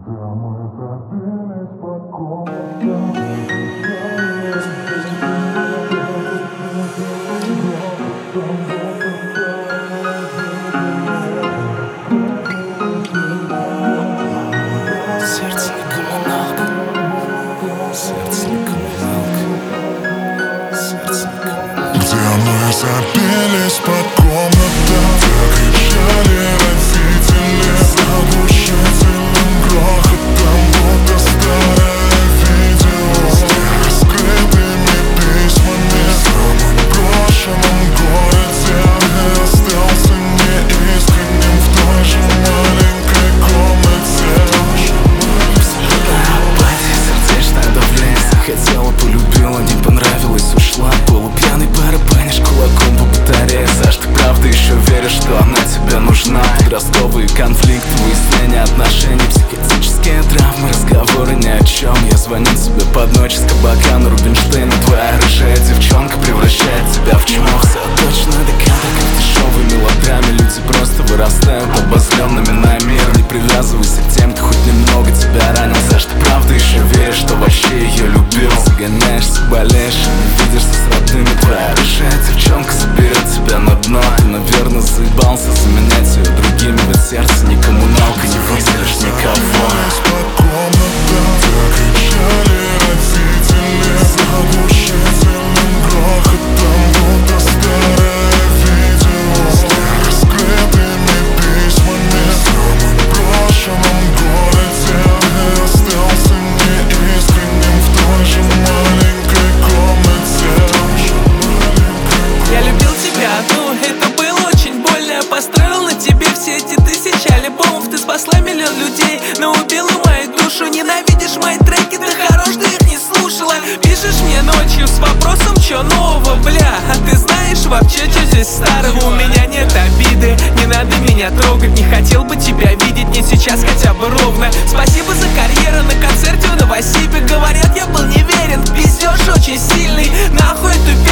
Забились по комнатам, где кричали родители с оглушительным грохотом, будто старое видео с нераскрытыми письмами. В самом брошенном городе я остался неискренним в той же маленькой комнате. Апатия, сердечное давление. Хотела, полюбила, не понравилось, ушла. Полупьяный барабанишь кулаком по батарее. Саш, ты правда еще веришь, что она тебе нужна? Подростковые конфликты, выяснение отношений, психотические травмы, разговоры ни о чем. Я звоню тебе под ночь с кабака на Рубинштейна. Твоя рыжая девчонка превращает тебя в чмо. Все точно до кадра, как в дешевой мелодраме. Люди просто вырастают обозленными на мир. Не привязывайся к тем, кто хоть немного тебя ранил. Саш, ты правда еще веришь, что вообще ее любил? Загоняешься, болеешь и не видишься с родными. Твоя рыжая девчонка заберет тебя на дно. Ты, наверное, заебался заменять ее другими, ведь сердце не коммуналка, не выселишь никого. По комнатам, где кричали родители с оглушительным грохотом, будто старое видео с нераскрытыми письмами. В самом брошенном городе я остался неискренним в той же маленькой комнате. Я любил тебя одну, это было очень больно. Я построил на тебе все эти тысячи альбомов. Ты спасла миллион людей, но убила мою душу. Ненавидишь мои треки, ты хорош, ты их не слушала. Пишешь мне ночью с вопросом, чё нового, бля. А ты знаешь вообще, что здесь старого? У меня нет обиды, не надо меня трогать. Не хотел бы тебя видеть, не сейчас хотя бы ровно. Спасибо за карьеру на концерте в Новосибе. Говорят, я был неверен, пиздёж очень сильный. Нахуй эту